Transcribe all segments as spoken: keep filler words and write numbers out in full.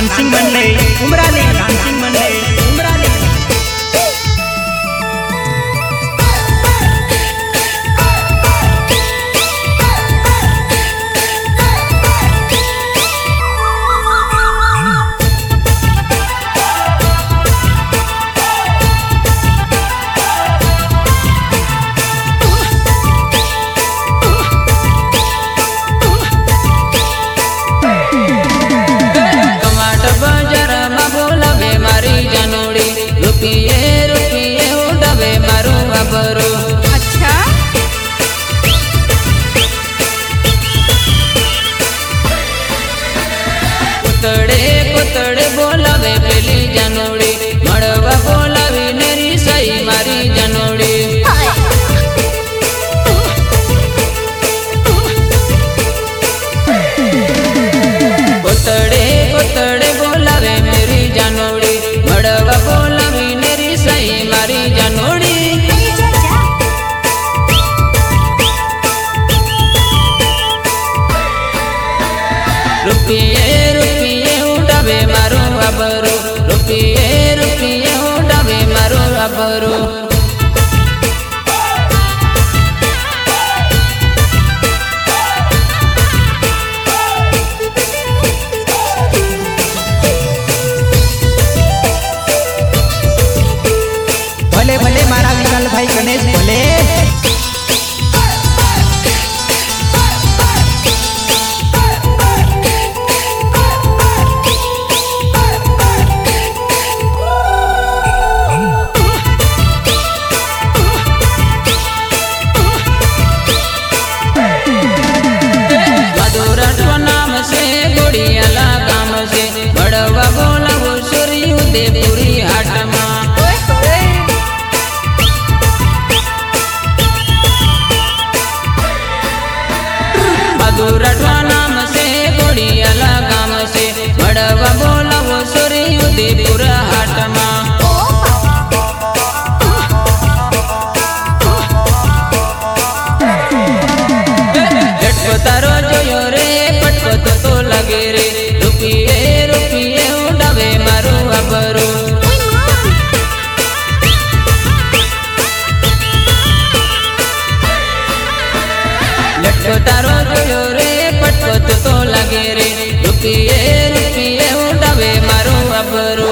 Dancing मंडळी Umrali dancing मंडळी उमराली पुतड़े बोलावे पेली जनोड़ी मड़वा बोलावी नेरी सई मारी जनोड़ी पुतड़े पुतड़े बोलावे मेरी जनोड़ी मड़वा बोलावी नेरी सई मारी जनोड़ी रुपये रुपये उड़ावे मारो अबरो रुपये रुपये उड़ावे मारो अबरो भले भले मारा विशाल भाई गणेश भले पूरी हाट मधुरठवा नाम से गोड़ियाला गाम से बड़वा बोला वो सोरी उदयपुर हाट मां तारो जो रे पटपत तो लगे रे रुपये रुपये उड़ावे मारो अबरो लटको तारो जो रे पटपत तो लगे रे रुपये रुपये उड़ावे मारो अबरो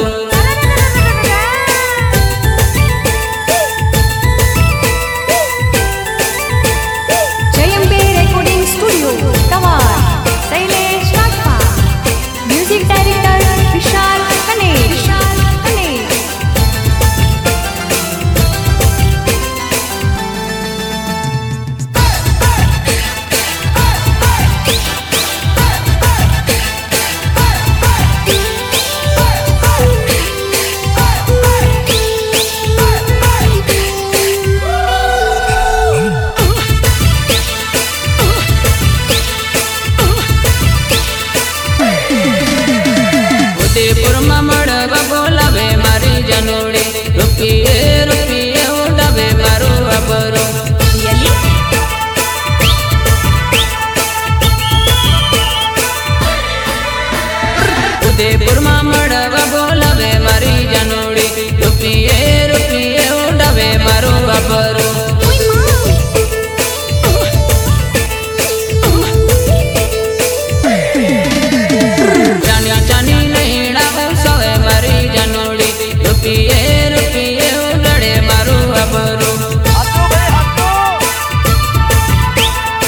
उदयपुर में मड़वा बोलावे मारी जनोड़ी रुपये रुपये उड़ावे मारो अबरो उदयपुर में मड़वा बोलावे मारी जनोड़ी रुपये रुपये उड़ावे मारो अबरो रुपये रुपये उड़े मारो अबरो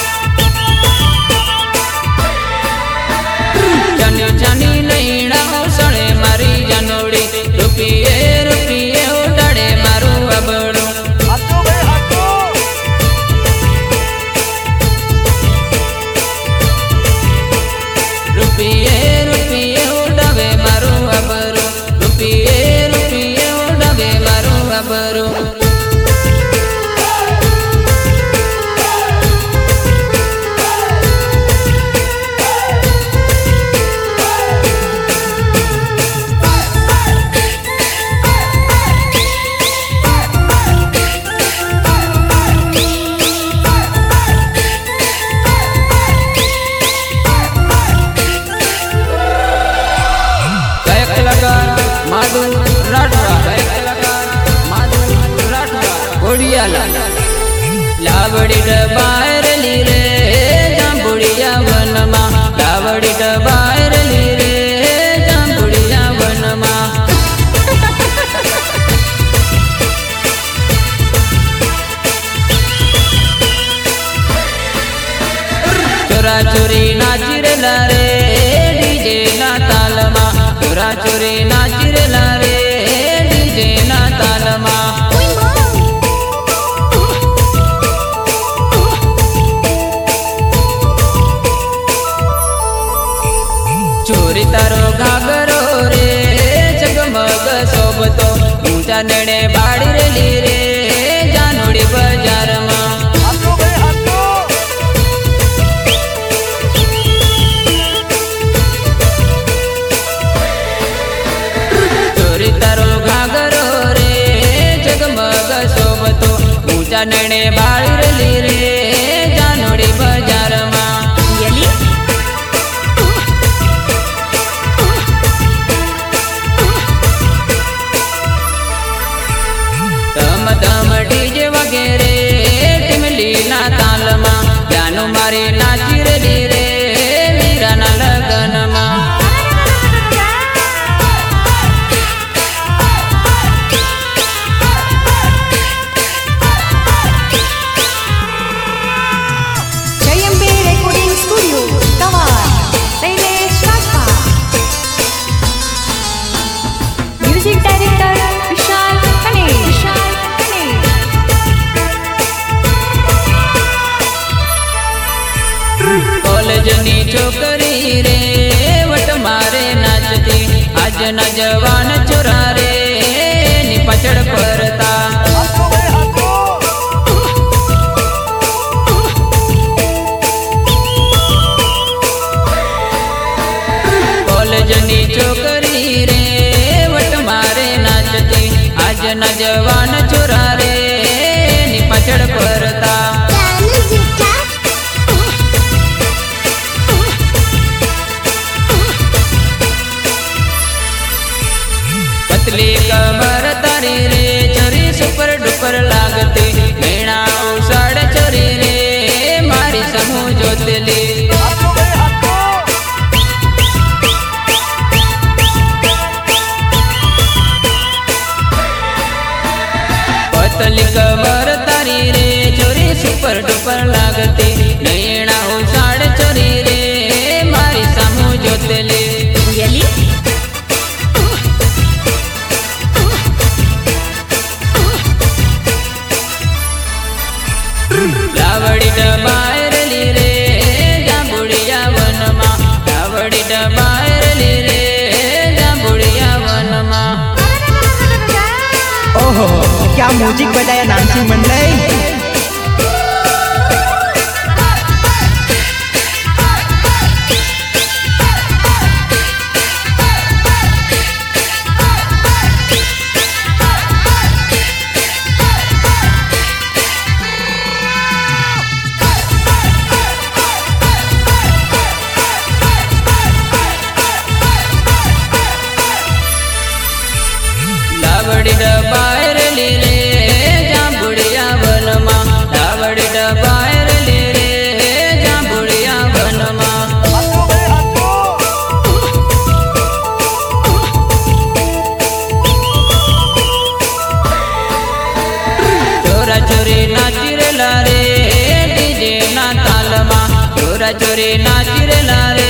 जानी जानी नहीं नाची रेला रे डीजे ना ताल मा चोरा चोरी नाची रेला रे डीजे ना ताल मा चोरी तारो घाघरो रे जगमग शोभतो ऊंचा नेड़े बाड़ी रेली रे जानोड़ी बाजार मा चोरी तारो घाघरो रे जगमग शोभतो ऊंचा नेड़े बाड़ी रेली रे जानोड़ी बाजार मा धम डीजे वगैरे टिमली ना ताल मा जानो मारे नाची रेली रे मीरा ना लगन मा जयंबे रेकॉर्डिंग स्टूडियो तवार शैलेश राजपा music director Vishal Ganesh college नी छोकरी रे वट मारे नाचती आज ना जवान छोरा रे नी पछड़ परता कॉलेज नी छोकरी रे वट मारे नाचती आज ना जवान छोरा रे नी पछड़ परता पतली कमर तारी रे चोरी सुपर डुपर लागती मेणा उसाड़ चोरी रे मारी समूह जोतली पतली कमर तारी रे चोरी सुपर डुपर लागती मेणा उसाड़ चोरी रे मारी समूह जोतली लावड़ी डबायरली रे जांबुड़िया वन मा लावड़ी डबायरली रे जांबुड़िया वन मा ओहो क्या म्यूजिक बजाया डांसिंग मंडली। लावड़ी डबायरली रे जांबुड़िया वन मा लावड़ी डबायरली रे जांबुड़िया वन मा चोरा चोरी नाची रेला रे डीजे ना ताल मा चोरा चोरी नाची रेला रे